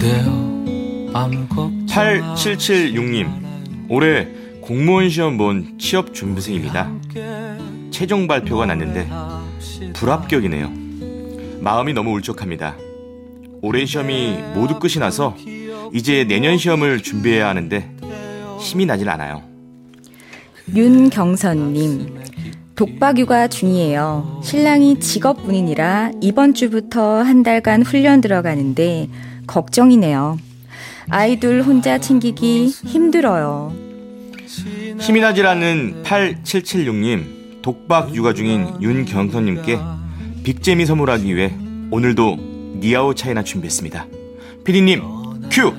8776님, 올해 공무원 시험 본 취업 준비생입니다. 최종 발표가 났는데 불합격이네요. 마음이 너무 울적합니다. 올해 시험이 모두 끝이 나서 이제 내년 시험을 준비해야 하는데 힘이 나질 않아요. 윤경선님, 독박육아 중이에요. 신랑이 직업군인이라 이번 주부터 한 달간 훈련 들어가는데 걱정이네요. 아이들 혼자 챙기기 힘들어요. 힘이 나질 않는 8776님, 독박 육아 중인 윤경선님께 빅재미 선물하기 위해 오늘도 니아오 차이나 준비했습니다. 피디님, 큐!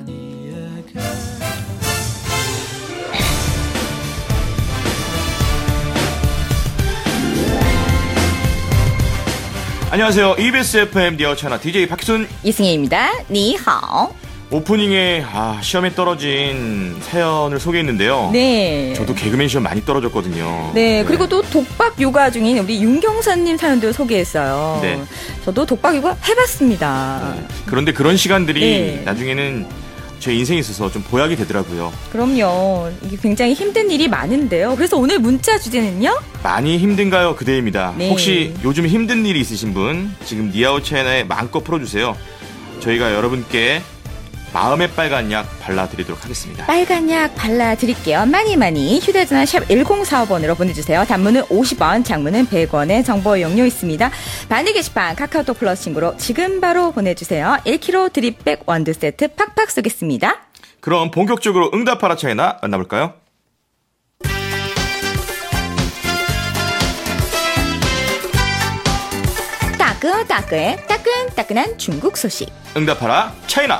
안녕하세요. EBS FM 니아오 차이나 DJ 박희순 이승혜입니다. 니하오. 오프닝에 시험에 떨어진 사연을 소개했는데요. 네. 저도 개그맨 시험 많이 떨어졌거든요. 네. 그리고 또 독박 육아 중인 우리 윤경선님 사연도 소개했어요. 네. 저도 독박 육아 해봤습니다. 네. 그런데 그런 시간들이 네. 나중에는 제 인생에 있어서 좀 보약이 되더라고요. 그럼요. 이게 굉장히 힘든 일이 많은데요. 그래서 오늘 문자 주제는요? 많이 힘든가요? 그대입니다. 네. 혹시 요즘 힘든 일이 있으신 분 지금 니아오 채널에 마음껏 풀어주세요. 저희가 여러분께 마음의 빨간 약 발라드리도록 하겠습니다. 빨간 약 발라드릴게요. 많이 휴대전화 샵 1045번으로 보내주세요. 단문은 50원, 장문은 100원의 정보 용료 있습니다. 바늘 게시판 카카오톡 플러스 친구로 지금 바로 보내주세요. 1kg 드립백 원두 세트 팍팍 쏘겠습니다. 그럼 본격적으로 응답하라 차이나 만나볼까요? 따끈따끈한 중국 소식. 응답하라 차이나.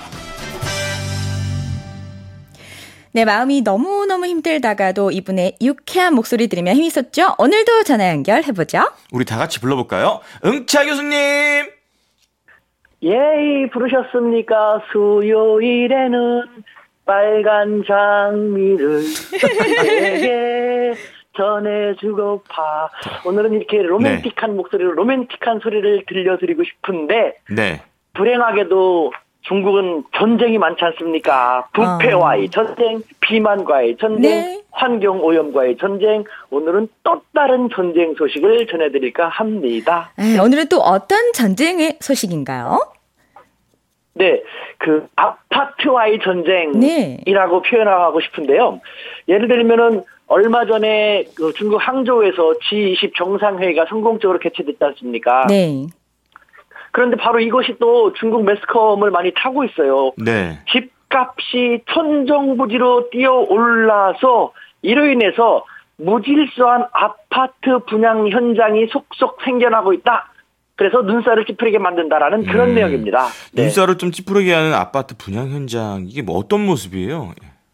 네, 마음이 너무너무 힘들다가도 이분의 유쾌한 목소리 들으면 힘이 솟죠? 오늘도 전화 연결해보죠. 우리 다 같이 불러볼까요? 응차 교수님! 예, 부르셨습니까? 수요일에는 빨간 장미를 너에게 전해주고파. 오늘은 이렇게 로맨틱한 목소리로 로맨틱한 소리를 들려드리고 싶은데 네. 불행하게도 중국은 전쟁이 많지 않습니까? 부패와의 전쟁, 비만과의 전쟁, 네. 환경오염과의 전쟁. 오늘은 또 다른 전쟁 소식을 전해드릴까 합니다. 오늘은 또 어떤 전쟁의 소식인가요? 네, 그 아파트와의 전쟁이라고 네. 표현하고 싶은데요. 예를 들면은 얼마 전에 그 중국 항저우에서 G20 정상회의가 성공적으로 개최됐지 않습니까? 네. 그런데 바로 이것이 또 중국 매스컴을 많이 타고 있어요. 네. 집값이 천정부지로 뛰어올라서 이로 인해서 무질서한 아파트 분양 현장이 속속 생겨나고 있다. 그래서 눈살을 찌푸리게 만든다라는 그런 내용입니다. 네. 눈살을 좀 찌푸리게 하는 아파트 분양 현장, 이게 뭐 어떤 모습이에요?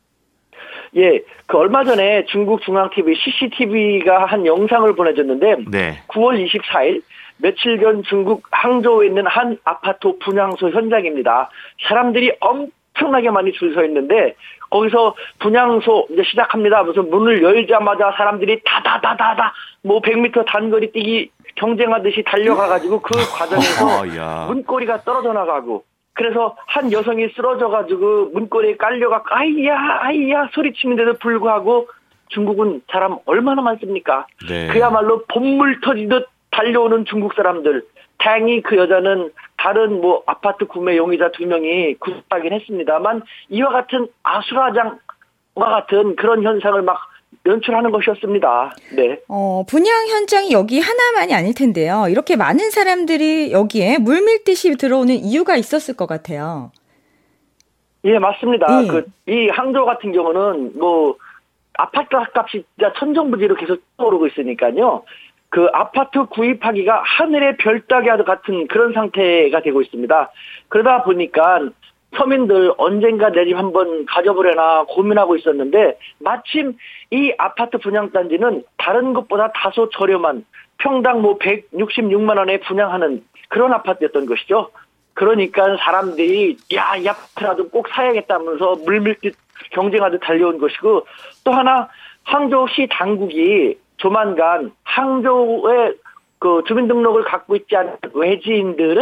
예, 그 얼마 전에 중국 중앙TV CCTV가 한 영상을 보내줬는데 네. 9월 24일 며칠 전 중국 항저우에 있는 한 아파트 분양소 현장입니다. 사람들이 엄청나게 많이 줄 서 있는데 거기서 분양소 이제 시작합니다. 무슨 문을 열자마자 사람들이 다다다다다 뭐 100m 단거리 뛰기 경쟁하듯이 달려가가지고 그 과정에서 문고리가 떨어져 나가고 그래서 한 여성이 쓰러져가지고 문고리에 깔려가 아이야 소리치는데도 불구하고 중국은 사람 얼마나 많습니까? 네. 그야말로 봇물 터지듯 달려오는 중국 사람들. 다행히 그 여자는 다른 뭐 아파트 구매 용의자 2명이 구속하긴 했습니다만 이와 같은 아수라장과 같은 그런 현상을 막 연출하는 것이었습니다. 네. 분양 현장이 여기 하나만이 아닐 텐데요. 이렇게 많은 사람들이 여기에 물밀듯이 들어오는 이유가 있었을 것 같아요. 예, 맞습니다. 네. 이 항저우 같은 경우는 뭐 아파트 값이 진짜 천정부지로 계속 오르고 있으니까요. 그 아파트 구입하기가 하늘의 별 따기 같은 그런 상태가 되고 있습니다. 그러다 보니까 서민들 언젠가 내 집 한번 가져보려나 고민하고 있었는데 마침 이 아파트 분양단지는 다른 것보다 다소 저렴한 평당 뭐 166만 원에 분양하는 그런 아파트였던 것이죠. 그러니까 사람들이 이 아파트라도 꼭 사야겠다면서 물밀듯 경쟁하듯 달려온 것이고 또 하나 항저우시 당국이 조만간 항저우에 그 주민등록을 갖고 있지 않은 외지인들은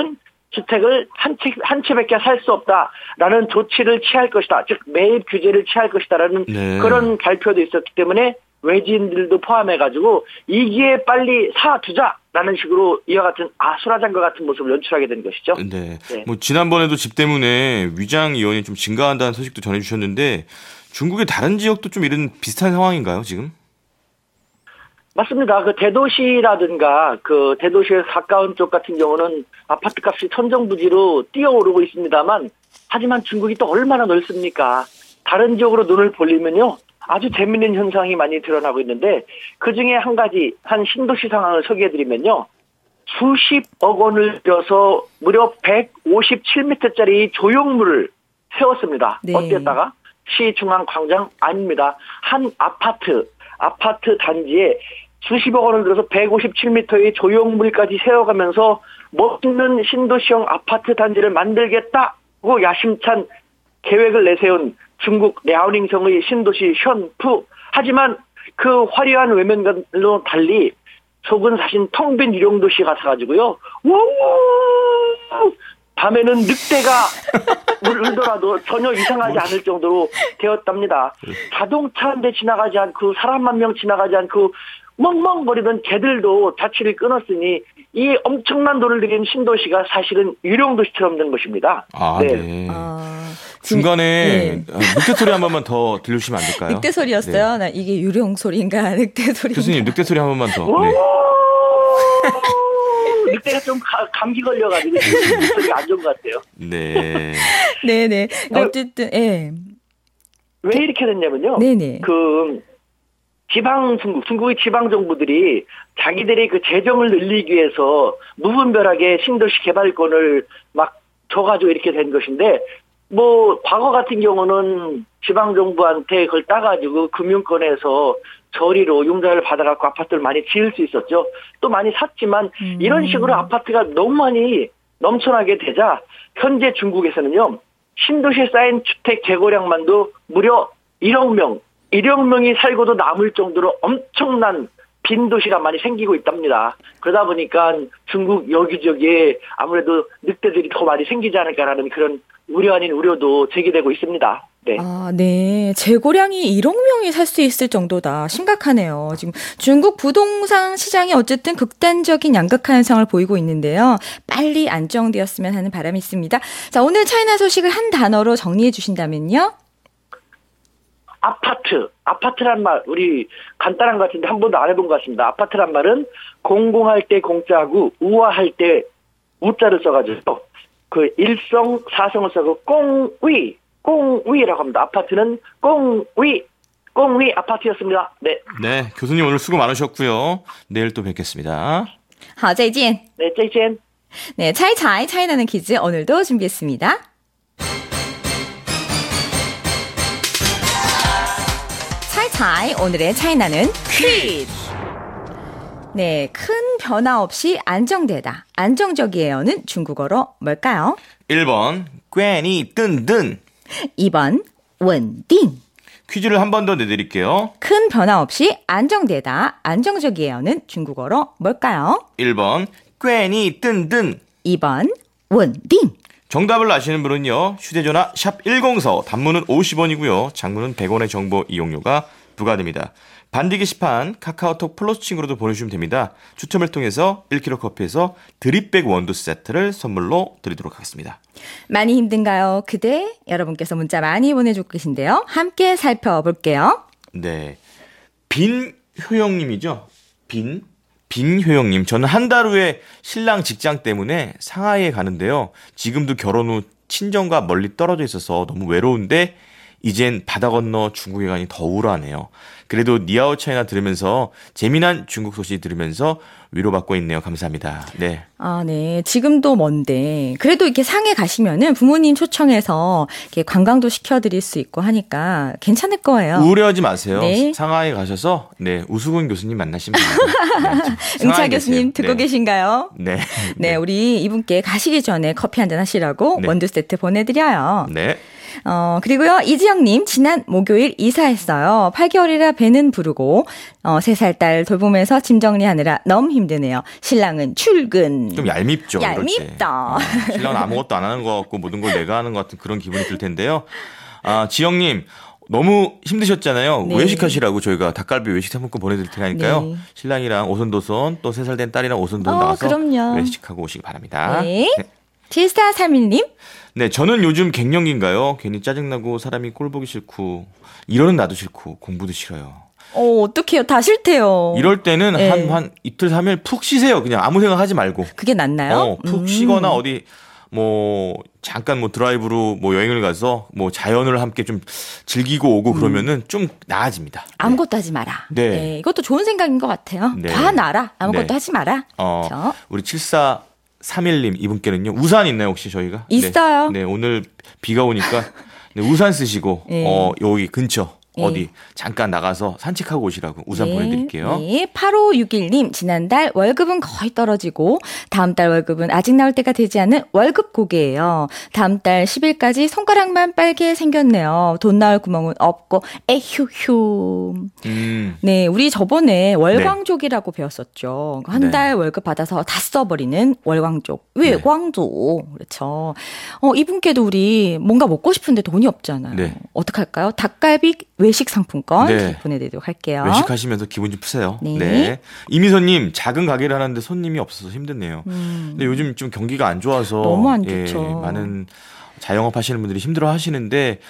주택을 한 채밖에 살 수 없다라는 조치를 취할 것이다. 즉 매입 규제를 취할 것이다라는 네. 그런 발표도 있었기 때문에 외지인들도 포함해가지고 이기에 빨리 사두자라는 식으로 이와 같은 아수라장과 같은 모습을 연출하게 된 것이죠. 네. 네. 뭐 지난번에도 집 때문에 위장 이원이 좀 증가한다는 소식도 전해주셨는데 중국의 다른 지역도 좀 이런 비슷한 상황인가요, 지금? 맞습니다. 그 대도시라든가 그 대도시에 가까운 쪽 같은 경우는 아파트 값이 천정부지로 뛰어오르고 있습니다만 하지만 중국이 또 얼마나 넓습니까? 다른 지역으로 눈을 돌리면요. 아주 재미있는 현상이 많이 드러나고 있는데 그중에 한 가지 한 신도시 상황을 소개해드리면요. 수십억 원을 들여서 무려 157m짜리 조형물을 세웠습니다. 네. 어디에다가? 시중앙광장 아닙니다. 한 아파트 단지에 수십억 원을 들어서 157m의 조형물까지 세워가면서 멋있는 신도시형 아파트 단지를 만들겠다고 야심찬 계획을 내세운 중국 랴오닝성의 신도시 현푸. 하지만 그 화려한 외면과로 달리 속은 사실 텅 빈 유령도시 같아가지고요. 밤에는 늑대가 울더라도 전혀 이상하지 않을 정도로 되었답니다. 자동차 한 대 지나가지 않고 사람 한 명 지나가지 않고 멍멍거리던 개들도 자취를 끊었으니 이 엄청난 돈을 들인 신도시가 사실은 유령도시처럼 된 것입니다. 아, 네. 네. 중간에 늑대 소리 한 번만 더 들려주시면 안 될까요? 늑대 소리였어요? 네. 나 이게 유령 소리인가 늑대 소리인가? 교수님 늑대 소리 한 번만 더. 네. 늑대가 좀 감기 걸려가지고 목소리가 안 좋은 것 같아요. 네. 네네. 어쨌든 예. 왜 이렇게 됐냐면요. 네네. 그 중국의 지방 정부들이 자기들이 그 재정을 늘리기 위해서 무분별하게 신도시 개발권을 막 줘가지고 이렇게 된 것인데, 뭐 과거 같은 경우는 지방 정부한테 그걸 따가지고 금융권에서 저리로 융자를 받아갖고 아파트를 많이 지을 수 있었죠. 또 많이 샀지만 이런 식으로 아파트가 너무 많이 넘쳐나게 되자 현재 중국에서는요, 신도시에 쌓인 주택 재고량만도 무려 1억 명이 살고도 남을 정도로 엄청난 빈 도시가 많이 생기고 있답니다. 그러다 보니까 중국 여기저기에 아무래도 늑대들이 더 많이 생기지 않을까라는 그런 우려 아닌 우려도 제기되고 있습니다. 네. 아, 네. 재고량이 1억 명이 살 수 있을 정도다. 심각하네요. 지금 중국 부동산 시장이 어쨌든 극단적인 양극화 현상을 보이고 있는데요. 빨리 안정되었으면 하는 바람이 있습니다. 자, 오늘 차이나 소식을 한 단어로 정리해 주신다면요? 아파트란 말, 우리 간단한 것 같은데 한 번도 안 해본 것 같습니다. 아파트란 말은 공공할 때 공짜고 우아할 때 우자를 써가지고 그 일성, 사성을 써고 꽁위라고 합니다. 아파트는 꽁위 아파트였습니다. 네. 네, 교수님 오늘 수고 많으셨고요. 내일 또 뵙겠습니다. 好，再见. 네, 쟁쟁. 네, 차이나는 퀴즈 오늘도 준비했습니다. 차이 오늘의 차이나는 퀴즈. 네, 큰 변화 없이 안정되다. 안정적이에요는 중국어로 뭘까요? 1번 꽹이 뜬든. 2번 稳定. 퀴즈를 한 번 더 내드릴게요. 큰 변화 없이 안정되다. 안정적이에요는 중국어로 뭘까요? 1번 꽹이 뜬든. 2번 稳定. 정답을 아시는 분은요, 휴대전화 샵 1045, 단문은 50원이고요, 장문은 100원의 정보 이용료가 부과됩니다. 반디 게시판 카카오톡 플러스 친구로도 보내주시면 됩니다. 추첨을 통해서 1kg 커피에서 드립백 원두 세트를 선물로 드리도록 하겠습니다. 많이 힘든가요? 그대? 여러분께서 문자 많이 보내주고 계신데요. 함께 살펴볼게요. 네. 빈효영님이죠. 빈효영님. 저는 한 달 후에 신랑 직장 때문에 상하이에 가는데요. 지금도 결혼 후 친정과 멀리 떨어져 있어서 너무 외로운데 이젠 바다 건너 중국에 가니 더 우울하네요. 그래도 니아오 차이나 들으면서 재미난 중국 소식 들으면서 위로받고 있네요. 감사합니다. 네. 아, 네. 지금도 먼데 그래도 이렇게 상해 가시면은 부모님 초청해서 이렇게 관광도 시켜드릴 수 있고 하니까 괜찮을 거예요. 우울해하지 마세요. 네. 상하이 가셔서 네 우수근 교수님 만나시면 됩니다. 네, 응차 교수님 듣고 네. 계신가요? 네. 네, 우리 이분께 가시기 전에 커피 한잔 하시라고 네. 원두 세트 보내드려요. 네. 그리고요, 이지영님, 지난 목요일 이사했어요. 8개월이라 배는 부르고, 3살 딸 돌보면서 짐 정리하느라 너무 힘드네요. 신랑은 출근. 좀 얄밉죠. 얄밉다. 신랑은 아무것도 안 하는 것 같고 모든 걸 내가 하는 것 같은 그런 기분이 들 텐데요. 지영님, 너무 힘드셨잖아요. 네. 외식하시라고 저희가 닭갈비 외식 상품권 보내드릴 테니까요. 네. 신랑이랑 오손도손 또 3살 된 딸이랑 오손도손 나와서 그럼요. 외식하고 오시기 바랍니다. 네. 7431님. 네, 저는 요즘 갱년기인가요? 괜히 짜증나고 사람이 꼴 보기 싫고 이러는 나도 싫고 공부도 싫어요. 어떡해요. 다 싫대요. 이럴 때는 네. 한 이틀 3일 푹 쉬세요. 그냥 아무 생각하지 말고. 그게 낫나요? 푹 쉬거나 어디 잠깐 드라이브로 여행을 가서 자연을 함께 좀 즐기고 오고 그러면은 좀 나아집니다. 아무것도 하지 마라. 네. 이것도 좋은 생각인 것 같아요. 네. 다 놔라. 아무것도 네. 하지 마라. 그렇죠? 우리 7431님 이분께는요. 우산 있나요, 혹시 저희가? 있어요. 네, 오늘 비가 오니까 우산 쓰시고 네. 여기 근처 네. 어디 잠깐 나가서 산책하고 오시라고 우산 보내드릴게요. 네. 8561님, 지난달 월급은 거의 떨어지고 다음 달 월급은 아직 나올 때가 되지 않은 월급 고개예요. 다음 달 10일까지 손가락만 빨개 생겼네요. 돈 나올 구멍은 없고 에휴휴. 네, 우리 저번에 월광족이라고 배웠었죠. 한 달 월급 받아서 다 써버리는 월광족. 외광족. 그렇죠. 이분께도 우리 뭔가 먹고 싶은데 돈이 없잖아요. 네. 어떡할까요? 닭갈비 외식 상품권 네. 보내드리도록 할게요. 외식하시면서 기분 좀 푸세요. 네. 이미선님, 작은 가게를 하는데 손님이 없어서 힘드네요. 근데 요즘 좀 경기가 안 좋아서 너무 안 좋죠. 많은 자영업 하시는 분들이 힘들어 하시는데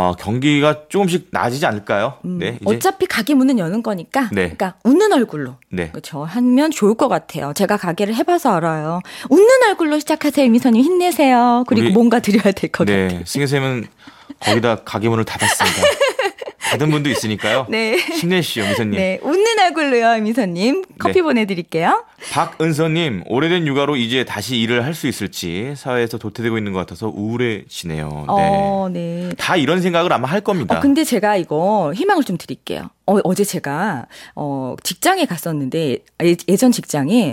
경기가 조금씩 나아지지 않을까요? 네. 이제 어차피 가게 문은 여는 거니까 네. 그러니까 웃는 얼굴로 네. 그렇죠. 하면 좋을 것 같아요. 제가 가게를 해봐서 알아요. 웃는 얼굴로 시작하세요. 이미선님 힘내세요. 그리고 우리- 뭔가 드려야 될 것 같아요. 네. 승혜쌤은 거기다 가게 문을 닫았습니다. 닫은 분도 있으니까요. 네. 힘내시죠, 미선님. 네, 웃는 얼굴로요, 이미선님. 커피 네. 보내드릴게요. 박은서님, 오래된 육아로 이제 다시 일을 할 수 있을지 사회에서 도태되고 있는 것 같아서 우울해지네요. 네. 네. 다 이런 생각을 아마 할 겁니다. 근데 제가 이거 희망을 좀 드릴게요. 어제 제가, 직장에 갔었는데, 예전 직장에,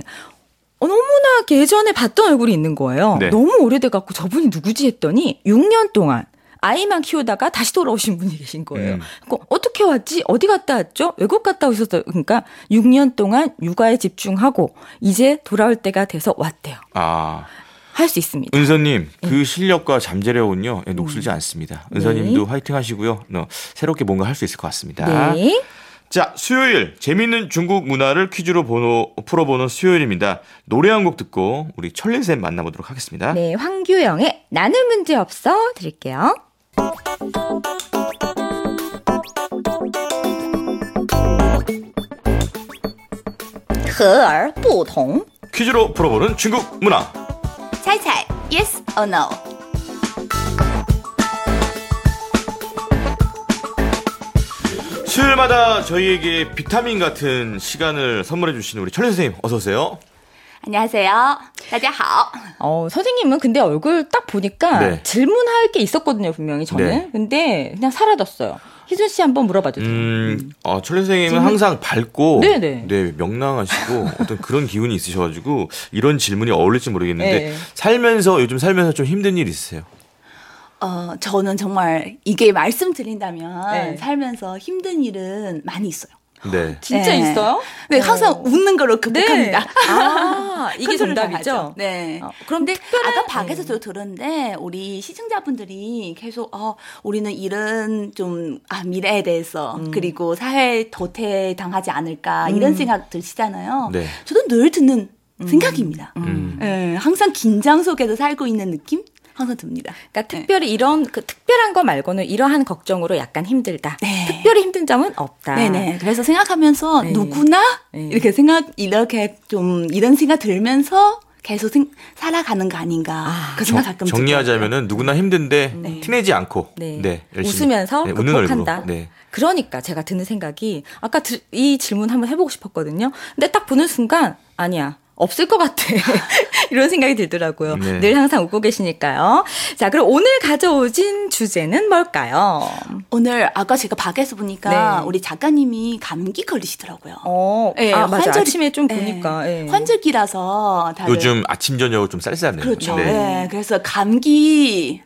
너무나 예전에 봤던 얼굴이 있는 거예요. 네. 너무 오래돼갖고 저분이 누구지 했더니 6년 동안 아이만 키우다가 다시 돌아오신 분이 계신 거예요. 그러니까 어떻게 왔지? 어디 갔다 왔죠? 외국 갔다 오셨어요. 그러니까 6년 동안 육아에 집중하고 이제 돌아올 때가 돼서 왔대요. 할 수 있습니다. 은서님, 그 실력과 잠재력은요, 녹슬지 않습니다. 은서님도 화이팅 하시고요. 새롭게 뭔가 할 수 있을 것 같습니다. 네. 자, 수요일 재미있는 중국 문화를 퀴즈로 풀어보는 수요일입니다. 노래 한 곡 듣고 우리 철린쌤 만나보도록 하겠습니다. 네, 황규영의 나는 문제 없어 드릴게요. 和而不同 퀴즈로 풀어보는 중국 문화. 猜猜 yes or no. 수요일마다 저희에게 비타민 같은 시간을 선물해 주시는 우리 철린 선생님 어서 오세요. 안녕하세요. 大家好. 선생님은 근데 얼굴 딱 보니까 네. 질문할 게 있었거든요, 분명히 저는. 네. 근데 그냥 사라졌어요. 희준 씨 한번 물어봐 주세요. 철린 선생님은 항상 밝고 네네. 네, 명랑하시고 어떤 그런 기운이 있으셔가지고 이런 질문이 어울릴지 모르겠는데 네. 요즘 살면서 좀 힘든 일 있으세요? 저는 정말 이게 말씀드린다면 네. 살면서 힘든 일은 많이 있어요. 네. 진짜 네. 있어요? 네, 항상 웃는 걸로 극복합니다. 이게 컨트롤 정답이죠? 잘하죠. 네. 그럼 근데 특별한- 아까 밖에서도 들었는데 우리 시청자분들이 계속 우리는 이런 좀 미래에 대해서 그리고 사회 도태 당하지 않을까 이런 생각 드시잖아요. 네. 저도 늘 듣는 생각입니다. 네, 항상 긴장 속에서 살고 있는 느낌 항상 듭니다. 그러니까 특별히 이런 특별한 거 말고는 이러한 걱정으로 약간 힘들다. 네. 특별히 힘든 점은 없다. 네네. 그래서 생각하면서 네. 누구나 네. 이렇게 좀 이런 생각 들면서 계속 살아가는 거 아닌가. 그 생각 가끔 정리하자면은 누구나 힘든데 티내지 않고 네. 열심히. 웃으면서 네, 웃는 얼굴로. 극복한다. 네. 그러니까 제가 드는 생각이 아까 이 질문 한번 해보고 싶었거든요. 근데 딱 보는 순간 아니야. 없을 것 같아. 이런 생각이 들더라고요. 네. 늘 항상 웃고 계시니까요. 자, 그럼 오늘 가져오신 주제는 뭘까요? 오늘 아까 제가 밖에서 보니까 네. 우리 작가님이 감기 걸리시더라고요. 네, 맞아. 아침에 좀 보니까. 네. 네. 환절기라서 다들 요즘 아침 저녁으로 좀 쌀쌀해요. 그렇죠. 네. 네. 그래서 감기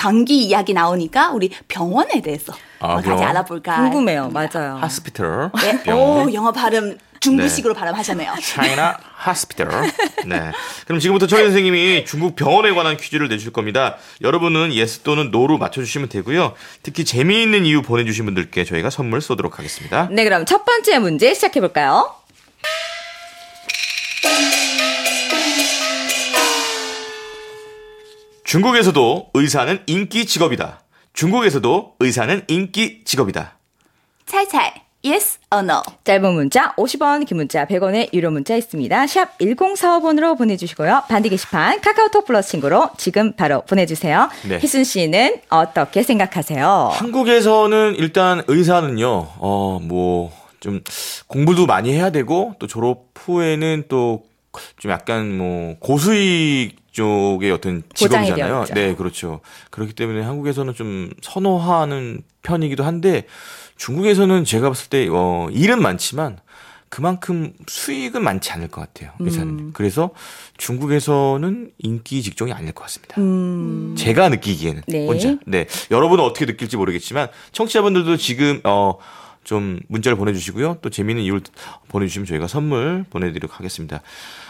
감기 이야기 나오니까 우리 병원에 대해서 같이 병원? 알아볼까. 궁금해요. 맞아요. 하스피털. 네. 병원. 오, 영어 발음 중국식으로 발음하셨네요. 차이나 하스피털. 네. 그럼 지금부터 철희 선생님이 중국 병원에 관한 퀴즈를 내주실 겁니다. 여러분은 yes 또는 no로 맞춰주시면 되고요. 특히 재미있는 이유 보내주신 분들께 저희가 선물 쏘도록 하겠습니다. 네, 그럼 첫 번째 문제 시작해볼까요? 중국에서도 의사는 인기 직업이다. 중국에서도 의사는 인기 직업이다. 찰찰. Yes or no? 짧은 문자 50원, 긴 문자 100원의 유료 문자 있습니다. 샵 1045번으로 보내주시고요. 반디 게시판 카카오톡 플러스 친구로 지금 바로 보내주세요. 네. 희순 씨는 어떻게 생각하세요? 한국에서는 일단 의사는요, 좀 공부도 많이 해야 되고, 또 졸업 후에는 또 좀 약간 고수익 쪽의 어떤 직업이잖아요. 네, 그렇죠. 그렇기 때문에 한국에서는 좀 선호하는 편이기도 한데, 중국에서는 제가 봤을 때, 일은 많지만, 그만큼 수익은 많지 않을 것 같아요. 의사는. 그래서 중국에서는 인기 직종이 아닐 것 같습니다. 제가 느끼기에는. 네. 혼자. 네. 여러분은 어떻게 느낄지 모르겠지만, 청취자분들도 지금, 좀 문자를 보내주시고요. 또 재미있는 이유를 보내주시면 저희가 선물 보내드리도록 하겠습니다.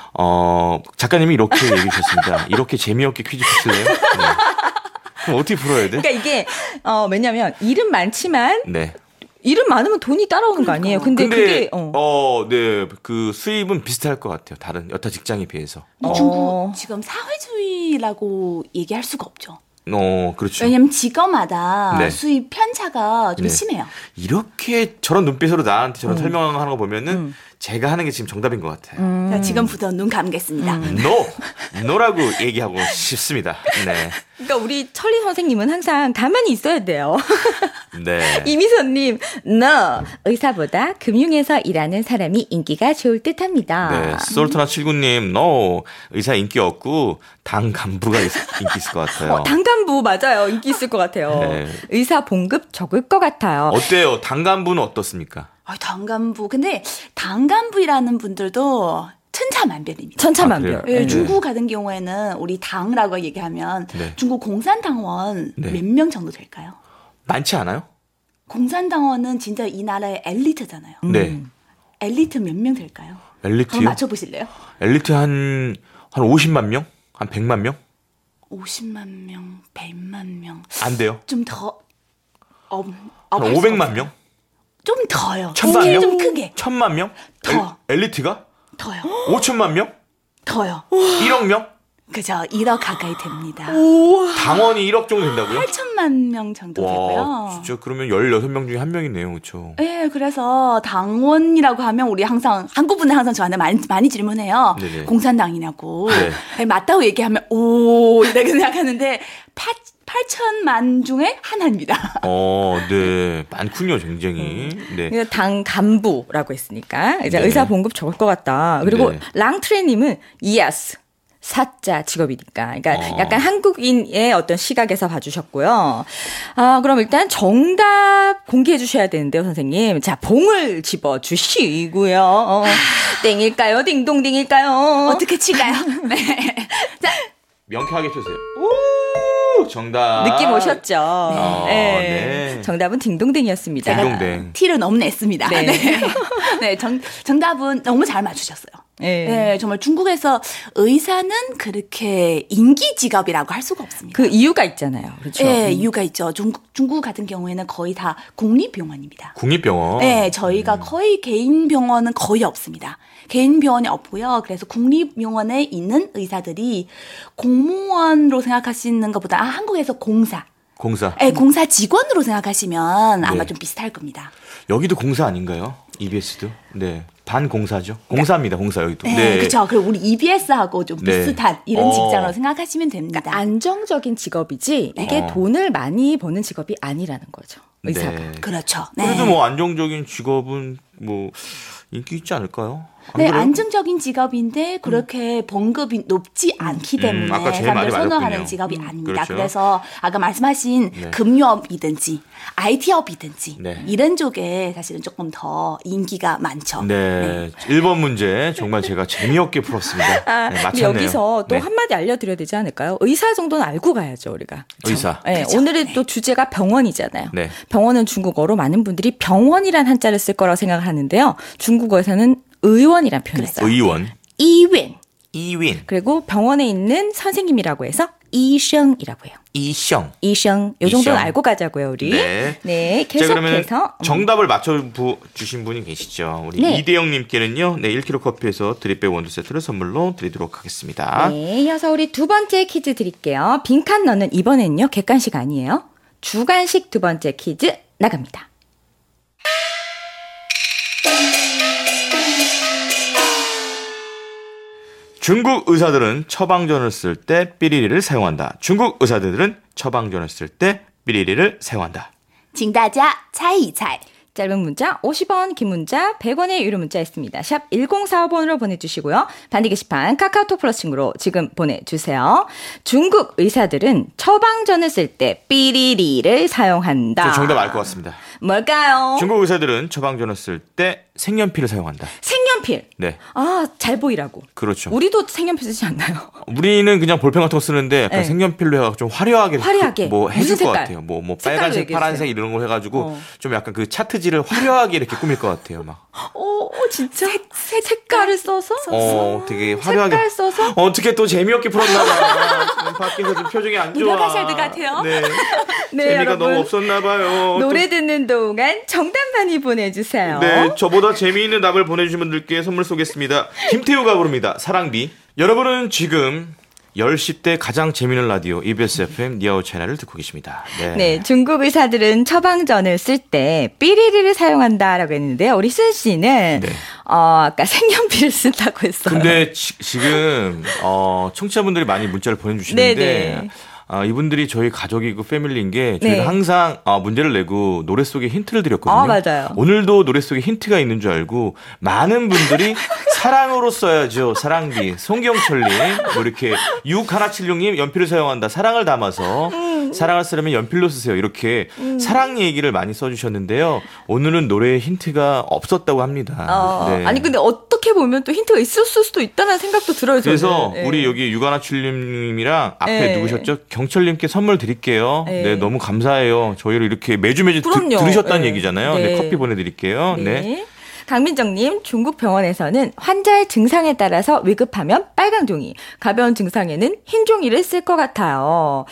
작가님이 이렇게 얘기해 주셨습니다. 이렇게 재미없게 퀴즈 푸실래요? 네. 그럼 어떻게 풀어야 돼? 그러니까 이게 왜냐면 일은 많지만 네. 일은 많으면 돈이 따라오는 거 아니에요? 근데 그게 네, 그 수입은 비슷할 것 같아요. 다른 여타 직장에 비해서. 중국 지금 사회주의라고 얘기할 수가 없죠. 그렇죠. 왜냐면 직업마다 네. 수입 편차가 좀 네. 심해요. 이렇게 저런 눈빛으로 나한테 저런 설명하는 거 보면은 제가 하는 게 지금 정답인 것 같아요. 자, 지금부터 눈 감겠습니다. no라고 얘기하고 싶습니다. 네. 그러니까 우리 철리 선생님은 항상 가만히 있어야 돼요. 네. 이미선님, no. 의사보다 금융에서 일하는 사람이 인기가 좋을 듯합니다. 네. 솔트나 79님, no. 의사 인기 없고 당 간부가 인기 있을 것 같아요. 당간부 맞아요. 인기 있을 것 같아요. 네. 의사 봉급 적을 것 같아요. 어때요? 당 간부는 어떻습니까? 당간부. 근데 당간부이라는 분들도 천차만별입니다. 천차만별. 아, 그래요? 예, 중국 같은 경우에는 우리 당이라고 얘기하면 네. 중국 공산당원 네. 몇 명 정도 될까요? 많지 않아요? 공산당원은 진짜 이 나라의 엘리트잖아요. 네. 엘리트 몇 명 될까요? 한번 엘리트요? 맞춰보실래요? 엘리트 한 50만 명? 한 100만 명? 50만 명, 100만 명. 안 돼요. 좀 더. 한 500만 명? 좀 더요. 1000만 스케일 명? 좀 크게. 1000만 명? 더. 엘리트가? 더요. 5천만 명? 더요. 1억 명? 그죠. 1억 가까이 됩니다. 당원이 1억 정도 된다고요? 8천만 명 정도 와, 되고요. 진짜 그러면 16명 중에 한 명이네요. 그렇죠? 네, 그래서 당원이라고 하면 우리 항상 한국 분들 항상 저한테 많이 질문해요. 네네. 공산당이냐고. 네. 네, 맞다고 얘기하면 오 이렇게 생각하는데 8천만 중에 하나입니다. 네. 많군요, 굉장히. 네. 그러니까 당 간부라고 했으니까 이제 네. 의사 봉급 적을 것 같다. 그리고 네. 랑트레님은 yes. 사자 직업이니까. 그러니까 약간 한국인의 어떤 시각에서 봐주셨고요. 그럼 일단 정답 공개해 주셔야 되는데요, 선생님. 자, 봉을 집어 주시고요. 땡일까요? 딩동댕일까요? 어떻게 칠까요? 네. 자, 명쾌하게 쳐주세요. 오! 정답. 느낌 오셨죠? 네. 정답은 딩동댕이었습니다. 딩동댕. 티를 너무 냈습니다. 네. 네, 정답은 너무 잘 맞추셨어요. 네. 네, 정말 중국에서 의사는 그렇게 인기 직업이라고 할 수가 없습니다. 그 이유가 있잖아요. 그렇죠? 네, 이유가 있죠. 중국 같은 경우에는 거의 다 국립병원입니다. 국립병원. 네, 저희가 거의 개인 병원은 거의 없습니다. 개인 병원이 없고요. 그래서 국립병원에 있는 의사들이 공무원으로 생각하시는 것보다 한국에서 공사. 네, 공사 직원으로 생각하시면 아마 네. 좀 비슷할 겁니다. 여기도 공사 아닌가요? EBS도? 네. 반공사죠. 공사입니다, 공사 여기도. 네, 그렇죠. 그리고 우리 EBS하고 좀 네. 비슷한 이런 직장으로 생각하시면 됩니다. 그러니까 안정적인 직업이지 이게 돈을 많이 버는 직업이 아니라는 거죠. 의사가. 네. 그렇죠. 네. 그래도 뭐 안정적인 직업은 뭐 인기 있지 않을까요? 네, 그래요? 안정적인 직업인데 그렇게 봉급이 높지 않기 때문에 아까 제일 말이 사람들이 선호하는 맞았군요. 직업이 아닙니다. 그렇죠. 그래서 아까 말씀하신 네. 금융업이든지 IT업이든지 네. 이런 쪽에 사실은 조금 더 인기가 많죠. 네. 1번 문제 정말 제가 재미없게 풀었습니다. 네, 근데 맞췄네요. 여기서 또 네. 한마디 알려드려야 되지 않을까요? 의사 정도는 알고 가야죠, 우리가. 의사. 네, 그렇죠. 오늘의 네. 또 주제가 병원이잖아요. 네. 병원은 중국어로 많은 분들이 병원이란 한자를 쓸 거라고 생각을 하는데요. 중국어에서는 의원이란 표현을 써요. 의원. 이윈. 이윈. 그리고 병원에 있는 선생님이라고 해서 이생이라고 해요. 이성. 이생. 요 정도는 이생. 알고 가자고요, 우리. 네. 네, 자, 그러면 계속해서 정답을 맞춰주신 분이 계시죠. 우리 네. 이대영님께는요. 네, 1kg 커피에서 드립백 원두 세트를 선물로 드리도록 하겠습니다. 네, 이어서 우리 두 번째 퀴즈 드릴게요. 빈칸 넣는 이번엔요. 객관식 아니에요. 주관식 두 번째 퀴즈 나갑니다. 중국 의사들은 처방전을 쓸 때 삐리리를 사용한다. 중국 의사들은 처방전을 쓸 때 삐리리를 사용한다. 请大家猜一猜. 짧은 문자 50원, 긴 문자 100원의 유료 문자 있습니다. 샵 1045번으로 보내주시고요. 반디 게시판 카카오톡 플러스 친구로 지금 보내주세요. 중국 의사들은 처방전을 쓸 때 삐리리를 사용한다. 저 정답 알 것 같습니다. 뭘까요? 중국 의사들은 처방전을 쓸 때 색연필을 사용한다. 색연필. 네, 아, 잘 보이라고. 그렇죠. 우리도 색연필 쓰지 않나요? 우리는 그냥 볼펜 같은 거 쓰는데 약간 네. 색연필로 해가지고 좀 화려하게 무슨 뭐 해줄 것 색깔? 같아요. 뭐 색깔로 빨간색, 얘기해주세요. 파란색 이런 걸 해가지고 어. 좀 약간 그 차트지를 화려하게 이렇게 꾸밀 것 같아요. 막 진짜? 색깔을 써서? 되게 화려하게. 색깔 써서? 어떻게 또 재미없게 풀었나봐요. 밖에서 좀 표정이 안 좋아. 문학하셔야 같아요. 네, 네, 재미가 여러분. 너무 없었나봐요. 노래 듣는 동안 정답 많이 보내주세요. 네, 저보다 재미있는 답을 보내주신 분들께 선물 쏘겠습니다. 김태우가 부릅니다. 사랑비. 여러분은 지금 10시 때 가장 재미있는 라디오 EBS FM 니아오 채널을 듣고 계십니다. 네, 중국 의사들은 처방전을 쓸 때 삐리리를 사용한다라고 했는데요. 우리 순 씨는 네. 아까 색연필을 쓴다고 했어요. 근데 지금 청취자분들이 많이 문자를 보내주시는데 네네. 이분들이 저희 가족이고 패밀리인 게 저희가 네. 항상 문제를 내고 노래 속에 힌트를 드렸거든요. 맞아요. 오늘도 노래 속에 힌트가 있는 줄 알고 많은 분들이 사랑으로 써야죠. 사랑비. 송경철님 뭐 이렇게 6176님 연필을 사용한다. 사랑을 담아서 사랑을 쓰려면 연필로 쓰세요. 이렇게 사랑 얘기를 많이 써주셨는데요. 오늘은 노래에 힌트가 없었다고 합니다. 네. 아니 근데 어떻게 보면 또 힌트가 있었을 수도 있다는 생각도 들어요. 저는. 그래서 네. 우리 여기 유가나출님이랑 앞에 네. 누구셨죠? 경철님께 선물 드릴게요. 네. 네, 너무 감사해요. 저희를 이렇게 매주 그럼요. 들으셨다는 네. 얘기잖아요. 네. 네, 커피 보내드릴게요. 네. 네. 강민정님, 중국 병원에서는 환자의 증상에 따라서 위급하면 빨간 종이, 가벼운 증상에는 흰 종이를 쓸 것 같아요.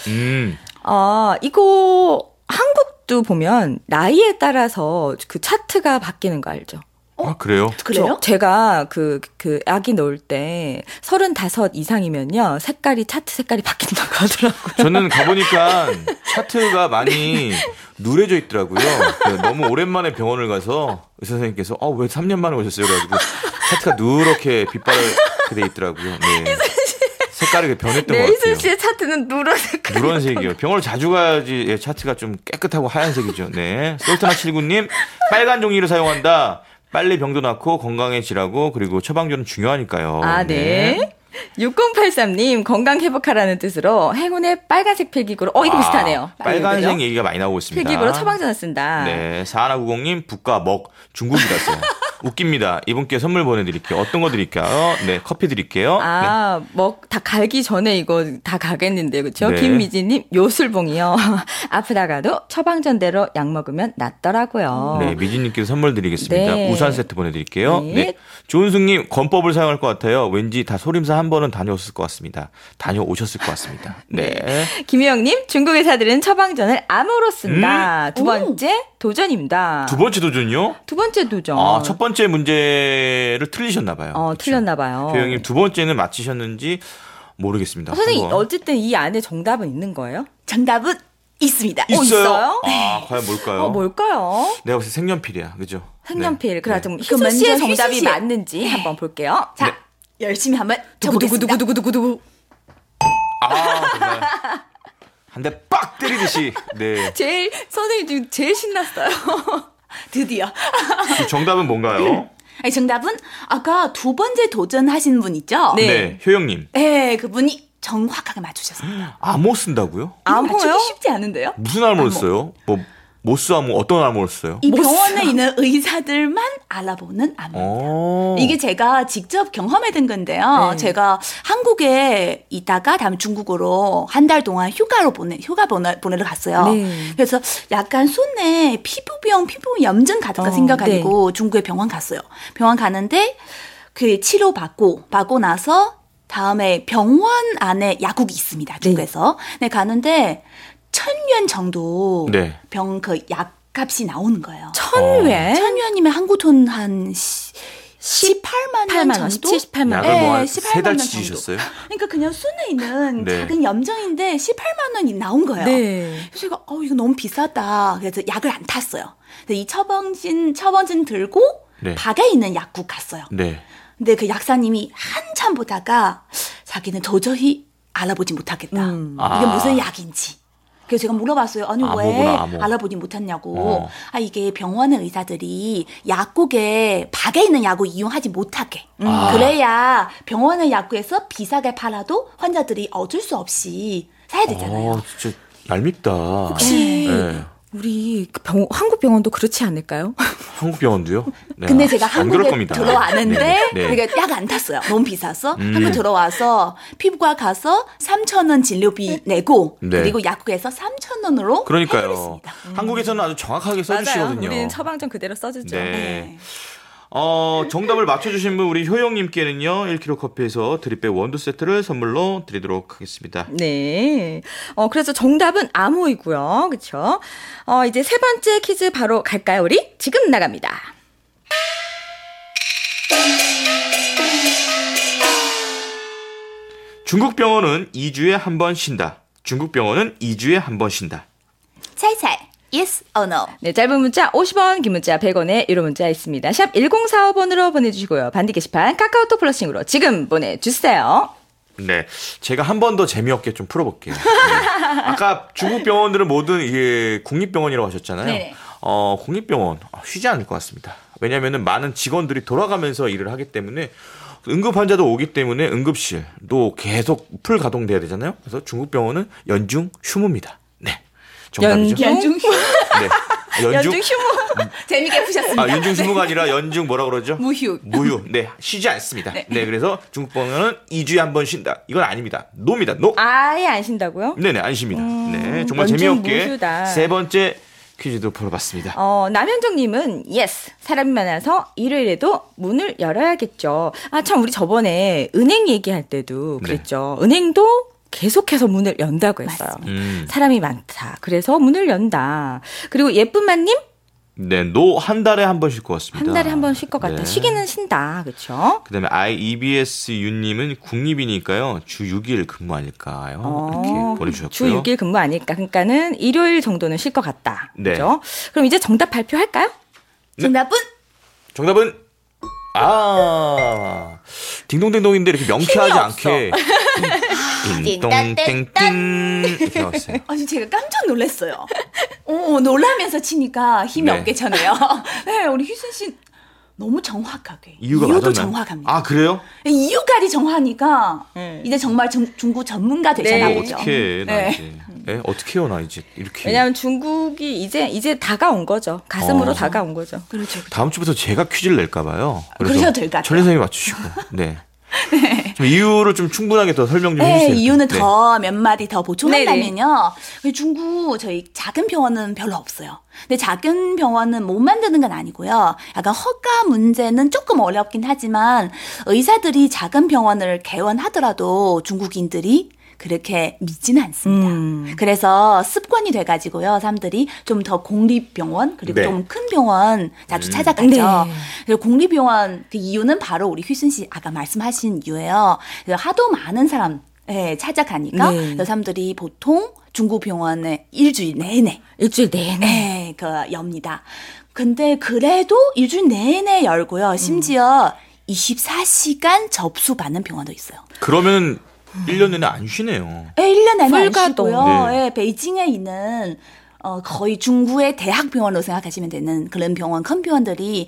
이거 한국도 보면 나이에 따라서 그 차트가 바뀌는 거 알죠? 아, 그래요? 그래요? 제가 그 아기 넣을 때 35 이상이면요. 차트 색깔이 바뀐다고 하더라고요. 저는 가보니까 차트가 많이 누래져 있더라고요. 너무 오랜만에 병원을 가서 의사 선생님께서 왜 3년 만에 오셨어요? 그래가지고 차트가 누렇게 빛바라게 돼 있더라고요. 네. 색깔이 변했던 것 이순 같아요. 씨의 차트는 누런 색깔. 누런색이요. 병원을 자주 가야지 차트가 좀 깨끗하고 하얀색이죠. 네. 솔트나 79님 빨간 종이를 사용한다. 빨리 병도 낫고 건강해지라고 그리고 처방전은 중요하니까요. 네. 6083님 건강 회복하라는 뜻으로 행운의 빨간색 필기구로 이거 비슷하네요. 빨간색 얘기가 많이 나오고 있습니다. 필기구로 처방전을 쓴다. 네. 4190님 북과 먹 중국이라서 웃깁니다. 이분께 선물 보내드릴게요. 어떤 거 드릴까요? 네. 커피 드릴게요. 다 갈기 전에 이거 다 가겠는데 그렇죠? 네. 김미진님 요술봉이요. 아프다가도 처방전대로 약 먹으면 낫더라고요. 네. 미진님께서 선물 드리겠습니다. 네. 우산 세트 보내드릴게요. 네. 네. 조은숙님 건법을 사용할 것 같아요. 왠지 다 소림사 한 번은 다녀오셨을 것 같습니다. 다녀오셨을 것 같습니다. 네. 김혜영님 중국 의사들은 처방전을 암으로 쓴다. 두 번째 도전입니다. 두 번째 도전이요? 두 번째 도전. 첫 번째 문제를 틀리셨나 봐요. 틀렸나 봐요. 교영님 두 번째는 맞히셨는지 모르겠습니다. 선생님 한번. 어쨌든 이 안에 정답은 있는 거예요? 정답은 있습니다. 있어요? 과연 뭘까요? 뭘까요? 내가 봤을 때 색연필이야. 그죠? 색연필. 네. 그럼 좀 그럼 희순 씨의 먼저 정답이 희순 씨. 맞는지 한번 볼게요. 자, 열심히 한번 쳐보겠습니다. 두구두구두구두구두구. 정말 한 대 빡 때리듯이. 네. 선생님 지금 제일 신났어요. 드디어. 그 정답은 뭔가요? 아니, 정답은 아까 두 번째 도전하신 분 있죠? 네, 효영님. 네, 그분이 정확하게 맞추셨습니다. 암호 쓴다고요? 맞추기 쉽지 않은데요? 무슨 암호를 써요? 모스 암호, 어떤 암호를 써요? 이 병원에 있는 의사들만 알아보는 암호입니다. 이게 제가 직접 경험해둔 건데요. 제가 한국에 있다가 다음에 중국으로 한 달 동안 휴가 보내러 갔어요. 그래서 약간 손에 피부 염증 같은 거 생겨가지고 중국에 병원 갔어요. 병원 가는데 그 치료 받고 나서 다음에 병원 안에 약국이 있습니다. 중국에서. 네, 가는데 1,000yuan 정도 그 약값이 나오는 거예요. 1,000yuan? 1,000yuan이면 한국 돈 한 18만 원 정도? 18만 원. 약을 뭐 18만 세 달 원 치셨어요? 그러니까 그냥 손에 있는 작은 염증인데 18만 원이 나온 거예요. 그래서 제가 이거 너무 비싸다. 그래서 약을 안 탔어요. 그래서 이 처방진 들고 밖에 있는 약국 갔어요. 근데 그 약사님이 한참 보다가 자기는 도저히 알아보지 못하겠다. 이게 무슨 약인지. 그래서 제가 물어봤어요. 아니 왜 알아보지 못했냐고. 이게 병원의 의사들이 약국에 밖에 있는 약을 이용하지 못하게. 그래야 병원의 약국에서 비싸게 팔아도 환자들이 어쩔 수 없이 사야 되잖아요. 진짜 얄밉다. 혹시 우리 한국 병원도 그렇지 않을까요? 한국 병원도요? 네. 근데 제가 한국에 겁니다. 들어왔는데 그러니까 약 안 탔어요. 너무 비싸서. 한국 들어와서 피부과 가서 3,000원 진료비 내고 그리고 약국에서 3,000원으로 그러니까요. 해드렸습니다. 한국에서는 아주 정확하게 써주시거든요. 우리는 처방전 그대로 써주죠. 정답을 맞춰주신 분 우리 효영님께는요 1kg 커피에서 드립백 원두 세트를 선물로 드리도록 하겠습니다. 네. 그래서 정답은 암호이고요. 그렇죠? 이제 세 번째 퀴즈 바로 갈까요, 우리? 지금 나갑니다. 중국 병원은 2주에 한 번 쉰다. 중국 병원은 2주에 한 번 쉰다. 찰찰. Yes or no? 네, 짧은 문자 50원, 긴 문자 100원에 유료 문자 있습니다. 샵 1045번으로 보내주시고요. 반디 게시판 카카오톡 플러싱으로 지금 보내주세요. 네, 제가 한 번 더 재미없게 좀 풀어볼게요. 아까 중국 병원들은 모든 이게 국립병원이라고 하셨잖아요. 네. 국립병원 쉬지 않을 것 같습니다. 왜냐하면 많은 직원들이 돌아가면서 일을 하기 때문에 응급 환자도 오기 때문에 응급실도 계속 풀 가동돼야 되잖아요. 그래서 중국 병원은 연중 휴무입니다. 네. 정답이죠. 연중 휴무. 네. 연중 휴무. 재밌게 푸셨습니다. 연중 휴무가 아니라 연중 뭐라 그러죠? 무휴. 네. 쉬지 않습니다. 네. 그래서 중국 병원은 2주에 한 번 쉰다. 이건 아닙니다. 노입니다. 노. 아예 안 쉰다고요? 네네, 안 쉽니다. 네. 정말 연중 재미없게 무휴다. 세 번째 퀴즈도 풀어봤습니다. 남현정님은 yes. 사람이 많아서 일요일에도 문을 열어야겠죠. 참 우리 저번에 은행 얘기할 때도 그랬죠. 은행도 계속해서 문을 연다고 했어요. 사람이 많다. 그래서 문을 연다. 그리고 예쁜만님? 네, 노 한 달에 한 번 쉴 것 같습니다. 한 달에 한 번 쉴 것 같다. 쉬기는 쉰다. 그렇죠? 그다음에 IEBS 윤님은 국립이니까요. 주 6일 근무 아닐까요? 이렇게 보내주셨고요. 주 6일 근무 아닐까. 그러니까는 일요일 정도는 쉴 것 같다. 네. 그렇죠? 그럼 이제 정답 발표할까요? 정답은 딩동댕동인데 이렇게 명쾌하지 않게 띵동땡띵 이렇게 나왔어요. 아니 제가 깜짝 놀랐어요. 놀라면서 치니까 힘이 없게 차네요. 네, 우리 휴순 씨 너무 정확하게. 이유도 맞았나요? 정확합니다. 아, 그래요? 이유까지 정확하니까 이제 정말 중국 전문가 되잖아요. 네. 어떻게 나 이제 어떻게 해요 나 이제 이렇게. 왜냐하면 중국이 이제 다가온 거죠. 가슴으로 다가온 거죠. 그렇죠. 다음 주부터 제가 퀴즈를 낼까 봐요. 그러셔도 될 것 같아요. 천 선생님이 맞추시고. 네. 좀 이유를 좀 충분하게 더 설명 좀 해주세요. 이유는 더 몇 마디 더 보충한다면요. 중국 저희 작은 병원은 별로 없어요. 근데 작은 병원은 못 만드는 건 아니고요. 약간 허가 문제는 조금 어렵긴 하지만 의사들이 작은 병원을 개원하더라도 중국인들이 그렇게 믿지는 않습니다. 그래서 습관이 돼가지고요. 사람들이 좀 더 공립병원 그리고 좀 큰 병원 자주 찾아가죠. 네. 그리고 공립병원 그 이유는 바로 우리 휘순 씨 아까 말씀하신 이유예요. 하도 많은 사람 찾아가니까 사람들이 보통 중국 병원에 일주일 내내 엽니다. 근데 그래도 일주일 내내 열고요. 심지어 24시간 접수받는 병원도 있어요. 그러면 1년 내내 안 쉬네요. 1년 내내 안 불가동. 쉬고요. 베이징에 있는 거의 중국의 대학병원으로 생각하시면 되는 그런 병원, 큰 병원들이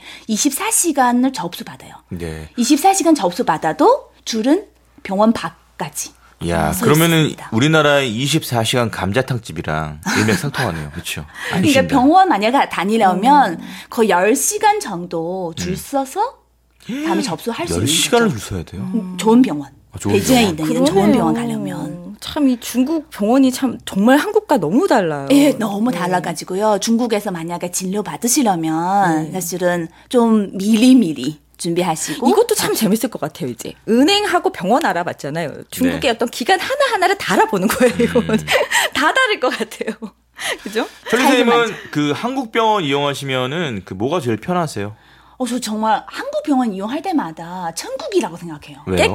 24시간을 접수받아요. 네. 24시간 접수받아도 줄은 병원 밖까지. 야, 그러면은 우리나라의 24시간 감자탕집이랑 일맥상통하네요. 그렇죠? 그러니까 병원 만약에 다니려면 거의 10시간 정도 줄 서서 다음에 접수할 수 있는 거죠. 10시간을 줄 서야 돼요? 좋은 병원. 좋은 베이징에 병원. 있는 좋은 병원 가려면. 참 이 중국 병원이 참 정말 한국과 너무 달라요. 예, 너무 달라가지고요. 중국에서 만약에 진료 받으시려면 사실은 좀 미리미리 준비하시고. 이것도 참 재밌을 것 같아요, 이제. 은행하고 병원 알아봤잖아요. 중국의 네. 어떤 기관 하나하나를 다 알아보는 거예요, 이건. 다 다를 것 같아요. 그죠? 철리 선생님은 그 한국 병원 이용하시면은 그 뭐가 제일 편하세요? 저 정말 한국 병원 이용할 때마다 천국이라고 생각해요. 왜요?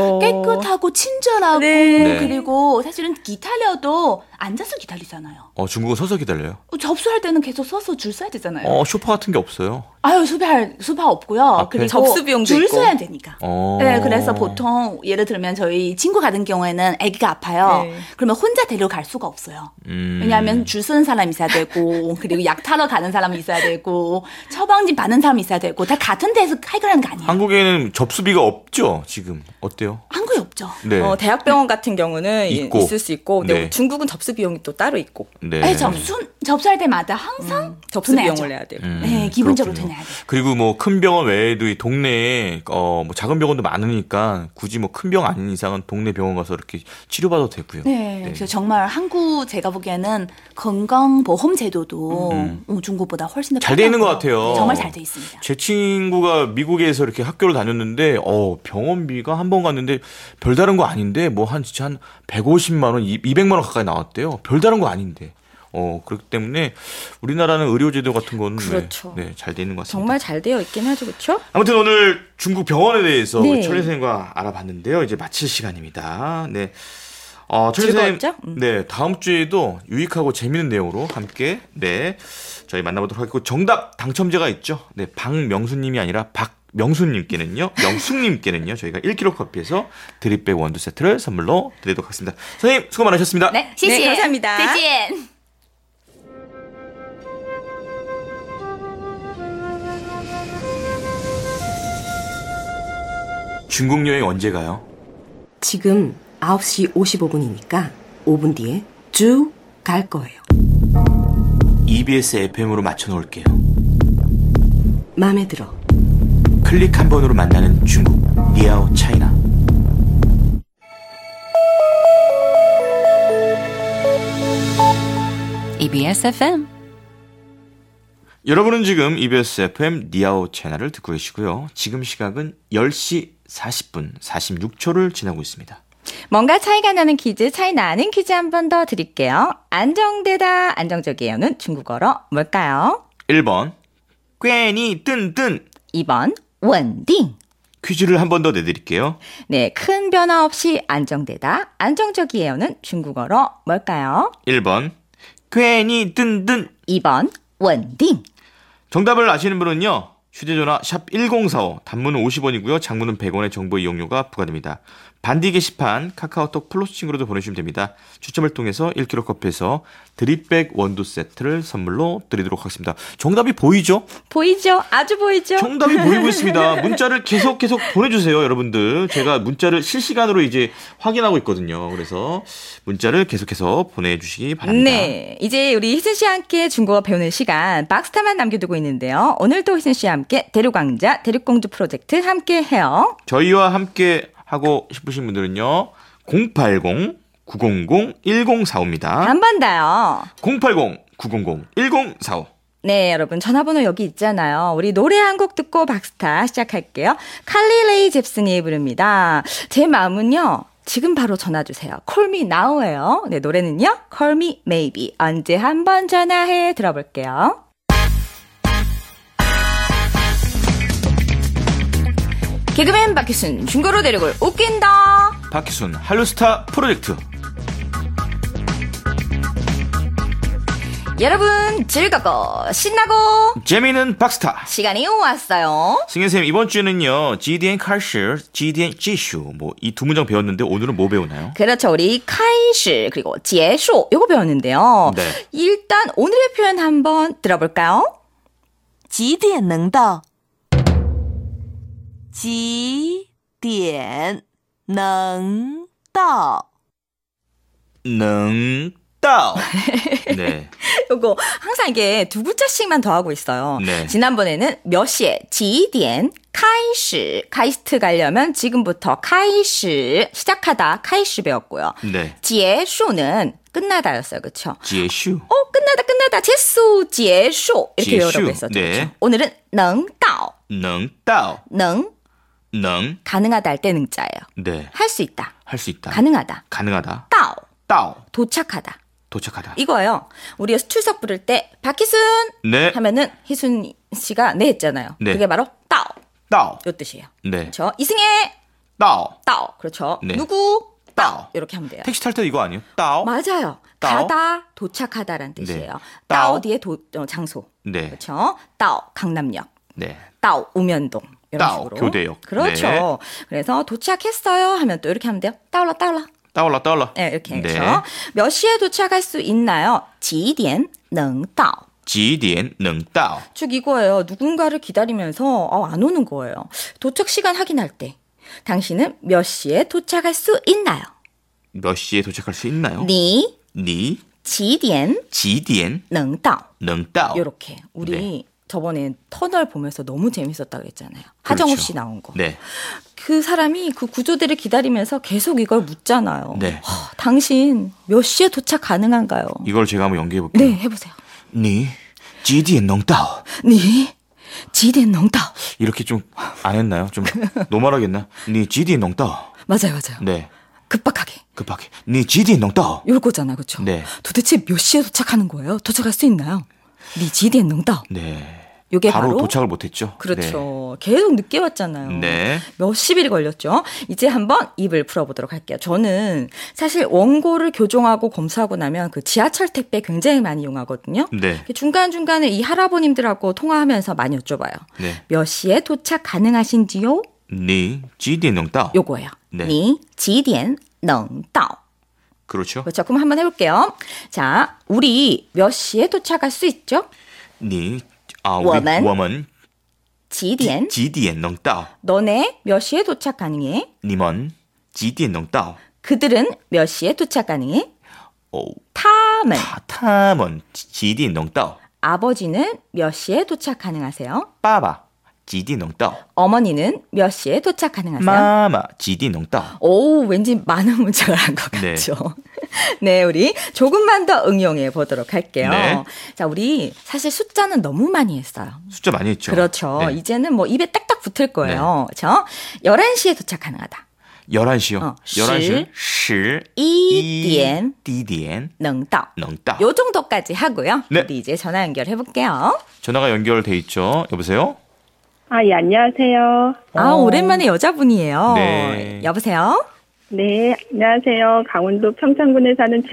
깨끗하고 친절하고 네. 그리고 사실은 기다려도 앉아서 기다리잖아요. 중국은 서서 기다려요? 접수할 때는 계속 서서 줄 서야 되잖아요. 쇼파 같은 게 없어요? 아유, 수파 없고요. 앞에? 그리고 접수 비용도 줄 있고. 서야 되니까. 네, 그래서 보통 예를 들면 저희 친구 같은 경우에는 아기가 아파요. 네. 그러면 혼자 데려갈 수가 없어요. 왜냐하면 줄 서는 사람이 있어야 되고 그리고 약 타러 가는 사람이 있어야 되고 처방진 받는 사람이 있어야 되고 다 같은 데서 해결하는 거 아니에요. 한국에는 접수비가 없죠, 지금. 어때요? 한국에 없죠. 네. 대학병원 같은 경우는 있을 수 있고, 근데 네. 중국은 접수 비용이 또 따로 있고. 네. 네, 접수할 때마다 항상 접수 비용을 내야 돼요. 네, 기본적으로 그렇군요. 내야 돼요. 그리고 뭐 큰 병원 외에도 이 동네에 뭐 작은 병원도 많으니까 굳이 뭐 큰 병 아닌 이상은 동네 병원 가서 이렇게 치료받아도 되고요. 네, 그래서 정말 한국 제가 보기에는 건강보험 제도도 중국보다 훨씬 더 잘 돼 있는 것 편하고요. 같아요. 네, 정말 잘 돼 있습니다. 제 친구가 미국에서 이렇게 학교를 다녔는데 병원비가 한 번 갔는데 별다른 거 아닌데 뭐 진짜 한 150만 원, 200만 원 가까이 나왔대요. 별다른 거 아닌데. 그렇기 때문에 우리나라는 의료제도 같은 거는 그렇죠. 네, 잘 돼 있는 것 같습니다. 정말 잘 되어 있긴 하죠, 그렇죠? 아무튼 오늘 중국 병원에 대해서 네. 철리 선생님과 알아봤는데요. 이제 마칠 시간입니다. 네. 철리 선생님, 즐거웠죠? 네, 다음 주에도 유익하고 재미있는 내용으로 함께 저희 만나보도록 하겠고 정답 당첨자가 있죠. 네, 박명수님이 아니라 명수님께는요, 명숙님께는요, 저희가 1kg 커피에서 드립백 원두 세트를 선물로 드리도록 하겠습니다. 선생님, 수고 많으셨습니다. 네, 네, 감사합니다. 再见. 중국 여행 언제 가요? 지금 9시 55분이니까 5분 뒤에 쭉 갈 거예요. EBS FM으로 맞춰놓을게요. 마음에 들어. 클릭 한 번으로 만나는 중국, 니아오 차이나. EBS FM. 여러분은 지금 EBS FM 니아오 채널을 듣고 계시고요. 지금 시각은 10시 40분 46초를 지나고 있습니다. 뭔가 차이가 나는 퀴즈, 차이 나는 퀴즈 한 번 더 드릴게요. 안정되다, 안정적이에요는 중국어로 뭘까요? 1번, 괜히 뜬뜬. 2번, 원딩. 퀴즈를 한 번 더 내드릴게요. 네, 큰 변화 없이 안정되다, 안정적이에요는 중국어로 뭘까요? 1번, 괜히 뜬뜬. 2번, 원딩. 정답을 아시는 분은요. 휴대전화 샵 1045, 단문은 50원이고요. 장문은 100원의 정보 이용료가 부과됩니다. 반디 게시판 카카오톡 플러스 친구로도 보내주시면 됩니다. 추첨을 통해서 1kg 커피에서 드립백 원두 세트를 선물로 드리도록 하겠습니다. 정답이 보이죠? 보이죠? 아주 보이죠? 정답이 보이고 있습니다. 문자를 계속 보내주세요, 여러분들. 제가 문자를 실시간으로 이제 확인하고 있거든요. 그래서 문자를 계속해서 보내주시기 바랍니다. 네, 이제 우리 희순 씨와 함께 중국어 배우는 시간 박스타만 남겨두고 있는데요. 오늘도 희순 씨와 함께 대륙왕자, 대륙공주 프로젝트 함께 해요. 저희와 함께 하고 싶으신 분들은요. 080-900-1045입니다. 한 번 더요. 080-900-1045. 네, 여러분 전화번호 여기 있잖아요. 우리 노래 한 곡 듣고 박스타 시작할게요. 칼리 레이 잽슨이 부릅니다. 제 마음은요. 지금 바로 전화 주세요. Call me now예요. 네, 노래는요. Call me maybe. 언제 한번 전화해 들어볼게요. 개그맨 박희순, 중고로 대륙을 웃긴다. 박희순 한류스타 프로젝트. 여러분 즐겁고 신나고 재미있는 박스타 시간이 왔어요. 승현쌤 이번 주는요 지디엔 칼시, 지디엔 지슈 뭐 이 두 문장 배웠는데 오늘은 뭐 배우나요? 그렇죠. 우리 카이시 그리고 지에쇼 요거 배웠는데요. 네. 일단 오늘의 표현 한번 들어볼까요? 几点能到几点能到能到네. 요거 항상 이게 두 글자씩만 더하고 있어요. 네. 지난번에는 몇 시에 지디엔 카이시 카이스트 가려면 지금부터 카이시 시작하다 카이시 배웠고요. 네. 지에쇼는 끝나다였어요. 그렇죠? 지에슈 끝나다 제수 지에쇼 이렇게 지에쇼. 외우라고 했었죠. 네. 그렇죠? 오늘은 능다오 能到 능 가능하다 할 때 능자예요. 네. 할 수 있다. 할 수 있다. 가능하다. 가능하다. 따오 따오 도착하다. 도착하다. 이거예요. 우리가 출석 부를 때 박희순 네. 하면은 희순 씨가 네 했잖아요. 네. 그게 바로 따오 따오. 요 뜻이에요. 네. 그렇죠? 이승혜 따오. 따오 그렇죠. 네. 누구 따오. 따오 이렇게 하면 돼요. 택시 탈 때도 이거 아니에요? 따오. 맞아요. 따오? 가다 도착하다라는 뜻이에요. 네. 따오 따오? 뒤에 장소 네. 그렇죠. 따오 강남역 네. 따오 우면동 이런 따오, 식으로 교대역. 그렇죠. 네. 그래서 도착했어요 하면 또 이렇게 하면 돼요. 따올라 따올라. 네, 이렇게 네. 해서 몇 시에 도착할 수 있나요? 几点能到几点能到 즉 이거예요. 누군가를 기다리면서 안 오는 거예요. 도착 시간 확인할 때 당신은 몇 시에 도착할 수 있나요? 몇 시에 도착할 수 있나요? 你你几点几点能到能到 이렇게 우리 네. 저번에 터널 보면서 너무 재밌었다고 했잖아요. 하정우 씨 나온 거. 네. 그 사람이 그 구조대를 기다리면서 계속 이걸 묻잖아요. 네. 당신 몇 시에 도착 가능한가요? 이걸 제가 한번 연기해 볼게요. 네, 해보세요. 你几点能到 니 지된 농다. 이렇게 좀 안 했나요? 좀 노멀하겠나? 你几点能到 맞아요. 네. 급박하게. 급하게. 你几点能到 이럴 거잖아, 그렇죠? 네. 도대체 몇 시에 도착하는 거예요? 도착할 수 있나요? 니 지된 농다. 네. 요게 바로 바로 도착을 못 했죠. 그렇죠. 계속 늦게 왔잖아요. 네. 몇십 일이 걸렸죠. 이제 한번 입을 풀어보도록 할게요. 저는 사실 원고를 교정하고 검수하고 나면 그 지하철 택배 굉장히 많이 이용하거든요. 네. 중간중간에 이 할아버님들하고 통화하면서 많이 여쭤봐요. 네. 몇 시에 도착 가능하신지요? 你几点能到 요거예요. 네. 니 지디엔 능到 그렇죠. 그렇죠. 그럼 한번 해볼게요. 자, 우리 몇 시에 도착할 수 있죠? 你我们我们几点几点能到 너네 몇 시에 도착 가능해? 你们几点能到 그들은 몇 시에 도착 가능해? 哦 타men 他们几点能到 아버지는 몇 시에 도착 가능하세요? 爸爸几点能到 어머니는 몇 시에 도착 가능하세요? 妈妈几点能到 오, 왠지 많은 문장을 한 것 네. 같죠. 네, 우리 조금만 더 응용해 보도록 할게요. 네. 자, 우리 사실 숫자는 너무 많이 했어요. 숫자 많이 했죠. 그렇죠. 네. 이제는 뭐 입에 딱딱 붙을 거예요. 그렇죠? 11시에 도착 가능하다. 11시요. 11시 一点一点能到. 能到 요 정도까지 하고요. 네. 우리 이제 전화 연결해 볼게요. 전화가 연결돼 있죠. 여보세요? 아, 예, 안녕하세요. 오랜만에 여자분이에요. 네. 여보세요? 네, 안녕하세요. 강원도 평창군에 사는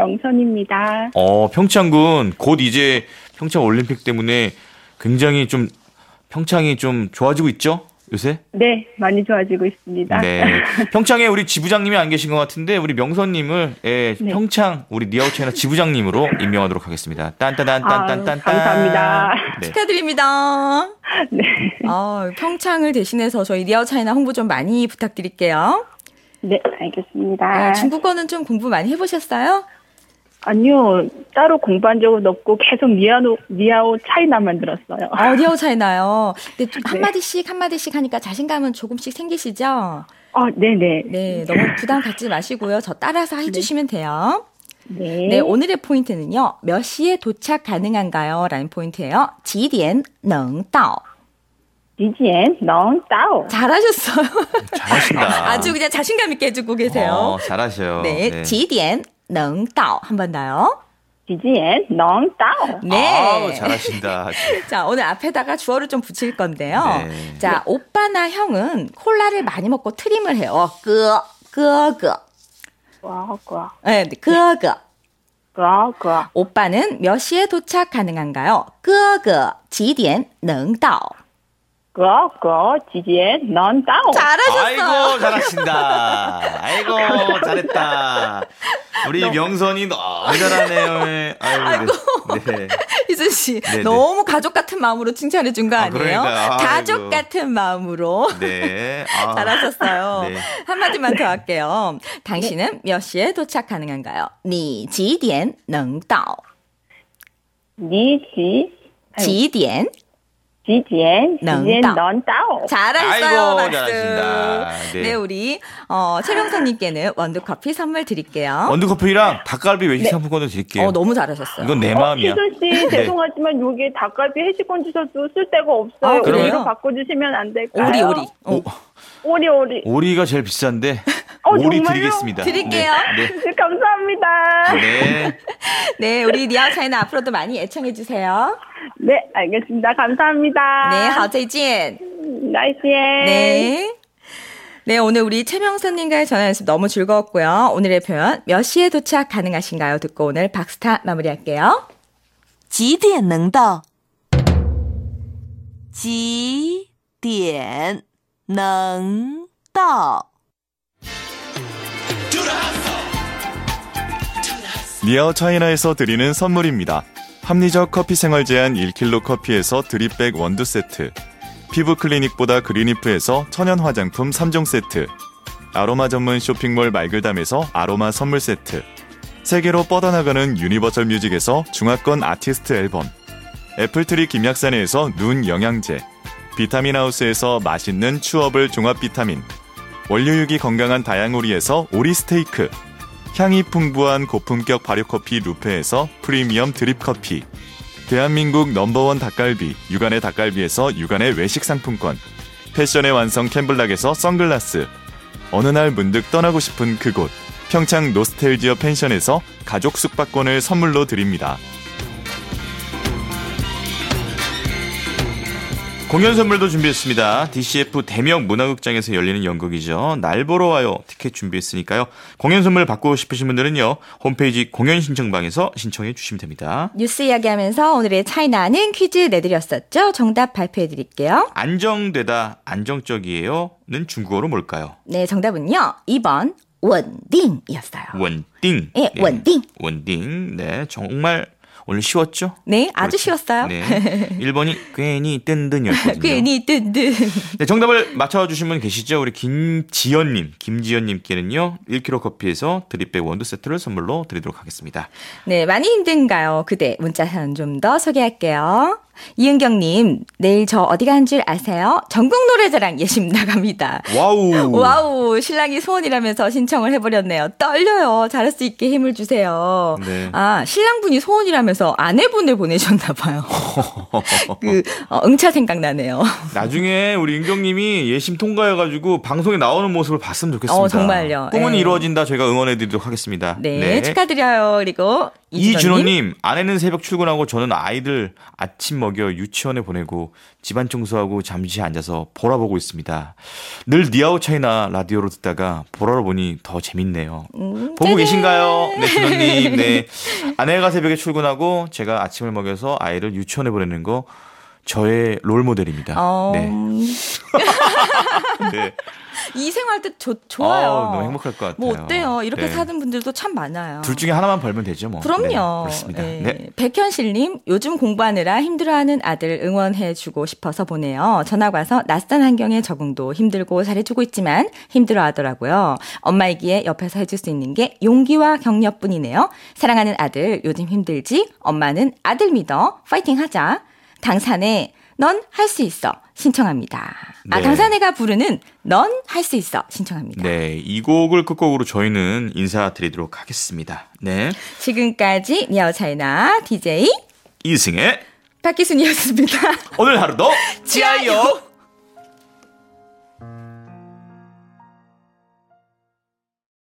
최명선입니다. 평창군 곧 이제 평창 올림픽 때문에 굉장히 좀 평창이 좀 좋아지고 있죠? 요새? 네, 많이 좋아지고 있습니다. 네. 평창에 우리 지부장님이 안 계신 것 같은데 우리 명선님을 네. 평창 우리 니아우 채널 지부장님으로 임명하도록 하겠습니다. 딴딴딴딴딴딴. 감사합니다. 네. 축하드립니다. 네. 평창을 대신해서 저희 리아우 차이나 홍보 좀 많이 부탁드릴게요. 네, 알겠습니다. 중국어는 좀 공부 많이 해보셨어요? 아니요, 따로 공부한 적은 없고 계속 니아오 차이나만 들었어요. 리아우 차이나요. 근데 좀 한마디씩 하니까 자신감은 조금씩 생기시죠? 네네. 네, 너무 부담 갖지 마시고요. 저 따라서 해주시면 돼요. 네. 네, 오늘의 포인트는요. 몇 시에 도착 가능한가요? 라는 포인트예요. 几点能到 지지엔 넌 따오. 잘하셨어요. 잘하신다. 아주 그냥 자신감 있게 해주고 계세요. 잘하셔요. 네, 几点能到 한 번 더요. 지지엔 넌 따오. 네. 잘하신다. 자, 오늘 앞에다가 주어를 좀 붙일 건데요. 네. 자, 오빠나 형은 콜라를 많이 먹고 트림을 해요. 끄. 와. 네, 끄. 오빠는 몇 시에 도착 가능한가요? 哥哥几点能到? 几点能到? 잘하셨어요. 아이고 잘하신다. 아이고 잘했다. 우리 명선이 너무 잘하네요. 아이고. 네. 희준 씨 네네. 너무 가족 같은 마음으로 칭찬해 준 거 아니에요? 그러니까요. 가족 아이고. 같은 마음으로. 네. 잘하셨어요. 네. 한마디만 더 할게요. 당신은 몇 시에 도착 가능한가요? 你几点能到? 几点能到? 잘했어요. 아이고, 박수. 잘하신다. 네. 네, 우리 최명선님께는 원두커피 선물 드릴게요. 원두커피랑 닭갈비 외식 상품권도 드릴게요. 너무 잘하셨어요. 이건 내 마음이야. 희준 씨, 죄송하지만 여기 닭갈비 해시권 주셔도 쓸 데가 없어요. 그래요? 오리로 바꿔주시면 안 될까요? 오리. 오리가 제일 비싼데 오리 정말요? 드리겠습니다. 드릴게요. 네. 네, 감사합니다. 네. 네, 우리 니아차이나 앞으로도 많이 애청해 주세요. 네, 알겠습니다. 감사합니다. 네, 好再见. 나이스예. 네. 네, 오늘 우리 최명선님과의 전화 연습 너무 즐거웠고요. 오늘의 표현 몇 시에 도착 가능하신가요? 듣고 오늘 박스타 마무리할게요. 几点能到? 几点能到? 니아오 차이나에서 드리는 선물입니다. 합리적 커피 생활 제한 1kg 커피에서 드립백 원두 세트, 피부 클리닉보다 그린리프에서 천연 화장품 3종 세트, 아로마 전문 쇼핑몰 말글담에서 아로마 선물 세트, 세계로 뻗어나가는 유니버설 뮤직에서 중화권 아티스트 앨범, 애플트리 김약산에서 눈 영양제, 비타민 하우스에서 맛있는 추어블 종합 비타민, 원료육이 건강한 다양오리에서 오리 스테이크, 향이 풍부한 고품격 발효커피 루페에서 프리미엄 드립커피, 대한민국 넘버원 닭갈비 육안의 닭갈비에서 육안의 외식 상품권, 패션의 완성 캠블락에서 선글라스, 어느 날 문득 떠나고 싶은 그곳 평창 노스텔지어 펜션에서 가족 숙박권을 선물로 드립니다. 공연 선물도 준비했습니다. DCF 대명 문화극장에서 열리는 연극이죠. 날 보러 와요. 티켓 준비했으니까요. 공연 선물 받고 싶으신 분들은요. 홈페이지 공연 신청방에서 신청해 주시면 됩니다. 뉴스 이야기하면서 오늘의 차이나는 퀴즈 내드렸었죠. 정답 발표해 드릴게요. 안정되다, 안정적이에요는 중국어로 뭘까요? 네, 정답은요. 2번 원딩이었어요. 원띵. 예, 네. 원딩. 원띵. 네, 정말 오늘 쉬웠죠? 네, 아주 쉬웠어요. 네. 1번이 괜히 뜬든이었거든요. 괜히 뜬든. 네, 정답을 맞춰주신 분 계시죠? 우리 김지연님께는요, 1kg 커피에서 드립백 원두 세트를 선물로 드리도록 하겠습니다. 네, 많이 힘든가요? 그대 문자 사연 좀 더 소개할게요. 이은경님, 내일 저 어디 가는 줄 아세요? 전국 노래자랑 예심 나갑니다. 와우, 신랑이 소원이라면서 신청을 해버렸네요. 떨려요. 잘할 수 있게 힘을 주세요. 네. 아, 신랑분이 소원이라면서 아내분을 보내셨나봐요. 응차 생각나네요. 나중에 우리 은경님이 예심 통과해가지고 방송에 나오는 모습을 봤으면 좋겠습니다. 정말요. 꿈은 네. 이루어진다. 저희가 응원해드리도록 하겠습니다. 네, 축하드려요. 그리고 이준호님, 아내는 새벽 출근하고 저는 아이들 아침 먹여 유치원에 보내고 집안 청소하고 잠시 앉아서 보라 보고 있습니다. 늘 니아오 차이나 라디오로 듣다가 보라로 보니 더 재밌네요. 보고 계신가요? 네, 준호님. 네. 아내가 새벽에 출근하고 제가 아침을 먹여서 아이를 유치원에 보내는 거 저의 롤 모델입니다. 네. 네. 이 생활도 좋아요. 너무 행복할 것 같아요. 뭐 어때요? 이렇게 네. 사는 분들도 참 많아요. 둘 중에 하나만 벌면 되죠, 뭐. 그럼요. 네, 그렇습니다. 네. 네. 백현실님, 요즘 공부하느라 힘들어하는 아들 응원해주고 싶어서 보내요. 전학 와서 낯선 환경에 적응도 힘들고 잘해주고 있지만 힘들어하더라고요. 엄마이기에 옆에서 해줄 수 있는 게 용기와 격려뿐이네요. 사랑하는 아들, 요즘 힘들지? 엄마는 아들 믿어. 파이팅 하자. 강산에 넌 할 수 있어. 신청합니다. 네. 강산에가 부르는 넌 할 수 있어. 신청합니다. 네, 이 곡을 끝곡으로 저희는 인사드리도록 하겠습니다. 네. 지금까지 니아오 차이나 DJ 이승의 박기순이었습니다. 오늘 하루도 지아요.